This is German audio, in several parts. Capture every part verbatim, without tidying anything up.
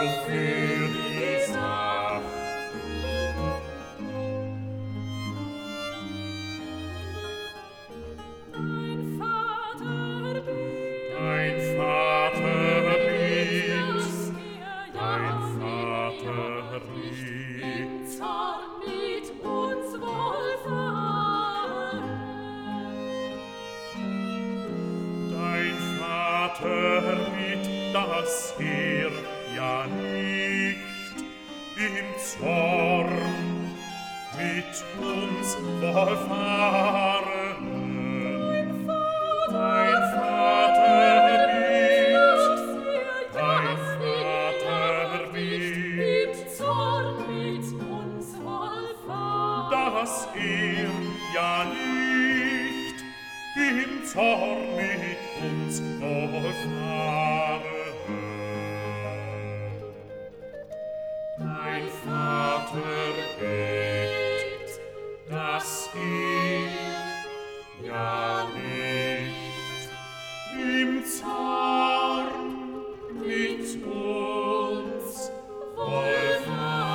für die Sache. Dein Vater liebt, Dein Vater liebt, dass er dein ja Vater nicht liebt. im Zorn mit uns wohlfahren. Dein Vater liebt, dass er ja nicht im Zorn mit uns wohlfahren. Dein Vater liebt, dein Vater liebt, Im Zorn mit uns wohlfahren. dass er ja nicht im Zorn mit uns wohlfahren. Dein Vater liebt, dass er ja nicht im Zorn mit uns wohlfahren.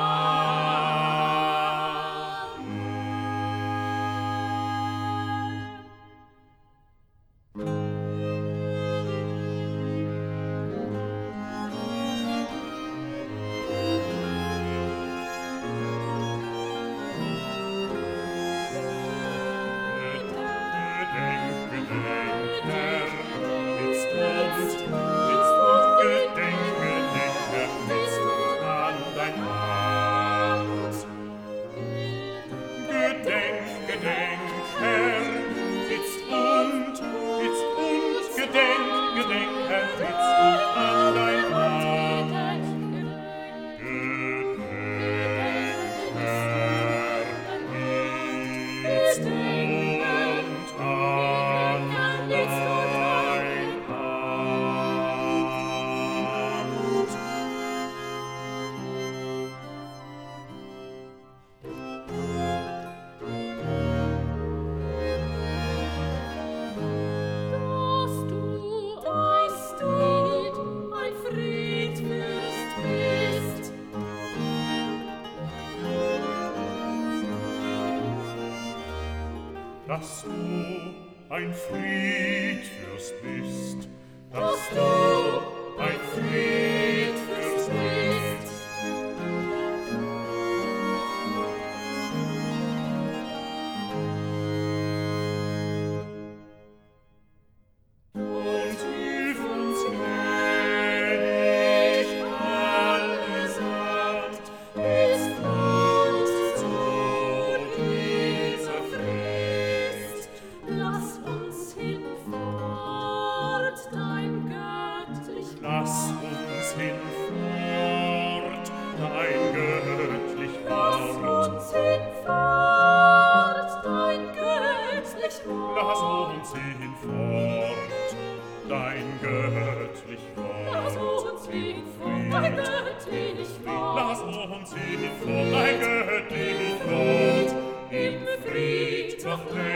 Gedenk, gedenk, Herr, jetzt uns, jetzt uns, gedenk, gedenk, Herr, jetzt uns an dein Hand. Gedenk, gedenk, Herr, jetzt und, jetzt und, gedenk, gedenk, Herr, jetzt uns an dein Hand. Gedenk, Herr, jetzt und an dein Hand. Dass du ein Fried, ein Friedfürst bist. Dass du ein Friedfürst bist, Dass du ein Friedfürst bist. und hilf uns gnädig allesamt, Ist uns zu dieser Frist. Lass uns hinfort dein göttlich Lass uns hinfort dein göttlich Lass Wort. uns hinfort dein göttlich Lass Wort. uns hinfort dein göttlich Lass Wort. uns hinfort dein göttlich Wort. Lass uns hinfort dein göttlich Wort. Im Fried Doch